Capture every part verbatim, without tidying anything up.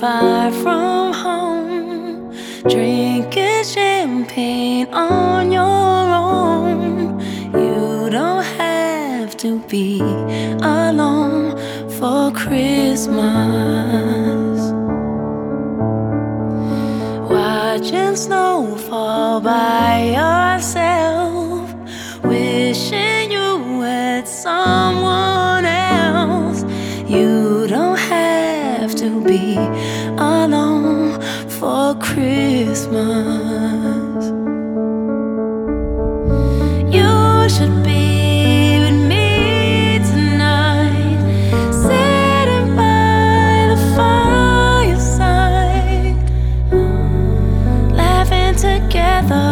far from home, drinking champagne on your own. You don't have to be alone for Christmas. Watching snow fall by yourself, wishing you had someone else. You don't have to be alone for Christmas. You should be with me tonight, sitting by the fireside, laughing together.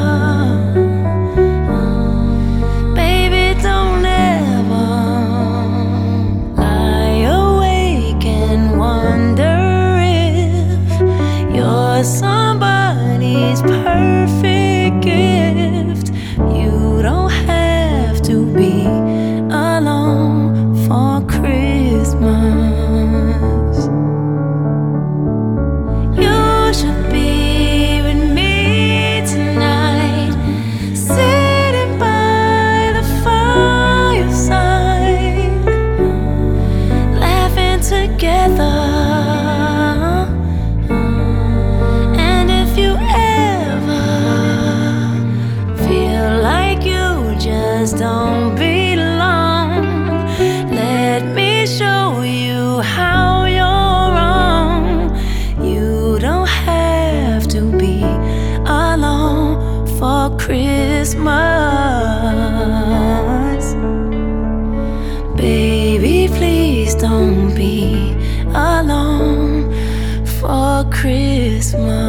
Baby, don't ever lie awake and wonder if you're somebody's perfect gift. You don't have to be alone for Christmas. You should be with me tonight, sitting by the fireside, laughing together. And if you ever feel like you just don't belong, let me show you how you're wrong. You don't have to be alone for Christmas. Baby, please don't be alone for Christmas.